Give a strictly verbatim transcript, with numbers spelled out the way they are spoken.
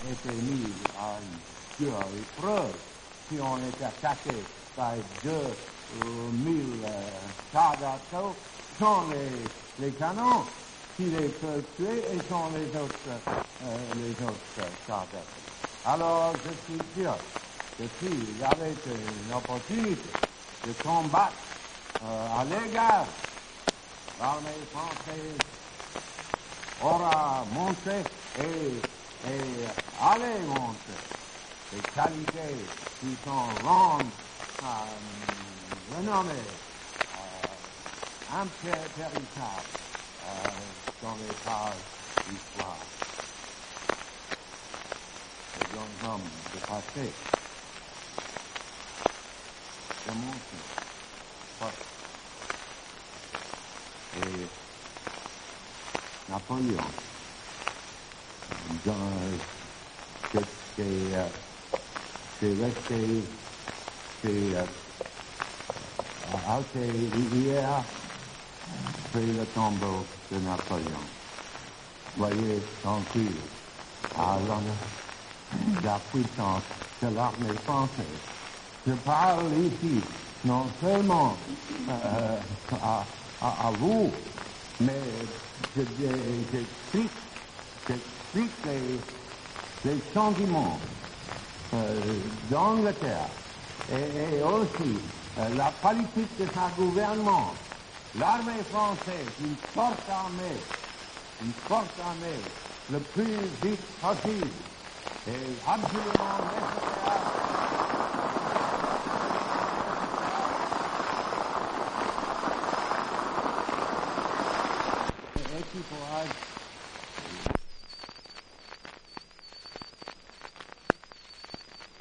été mis à une dure épreuve. Si on est attaqué par deux mille euh, chars d'assaut, sans les, les canons, qui les peuvent tuer, et sans les autres, euh, les autres chars d'assaut. Alors, je suis sûr que s'il y avait une opportunité de combattre euh, à l'égard, l'armée française aura monté et, et allait monter les qualités qui sont grandes, euh, renommées, euh, impéritables euh, dans les pages d'histoire. Les grands hommes de passé, de monter, et Napoléon, dans, c'est, c'est, euh, c'est resté, c'est euh, hier, c'est le tombeau de Napoléon. Voyez tranquille, à l'honneur, la puissance de l'armée française. Je parle ici non seulement euh, à, à, à vous, mais je, je, j'explique, j'explique les, les sentiments euh, d'Angleterre et, et aussi euh, la politique de sa gouvernement. L'armée française, une forte armée, une forte armée, le plus vite possible, est absolument nécessaire. Et qui pourra